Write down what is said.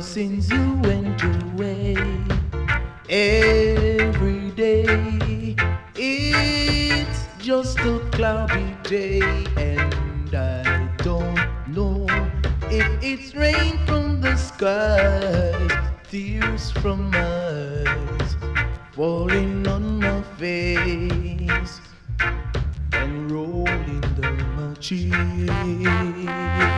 since you went away. Every day it's just a cloudy day, and I don't know if it's rain from the skies, tears from eyes falling on my face and rolling down my cheek.